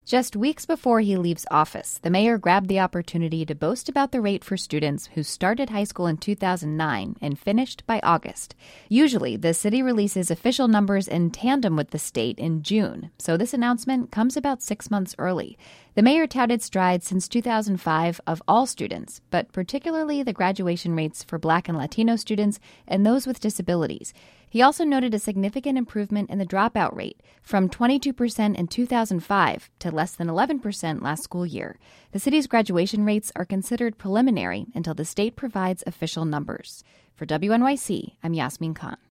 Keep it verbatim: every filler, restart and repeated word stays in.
Just weeks before he leaves office, the mayor grabbed the opportunity to boast about the rate for students who started high school in two thousand nine and finished by August. Usually, the city releases official numbers in tandem with the state in June, so this announcement comes about six months early. The mayor touted strides since two thousand five of all students, but particularly the graduation rates for Black and Latino students and those with disabilities. He also noted a significant improvement in the dropout rate, from twenty-two percent in two thousand five to less than eleven percent last school year. The city's graduation rates are considered preliminary until the state provides official numbers. For W N Y C, I'm Yasmin Khan.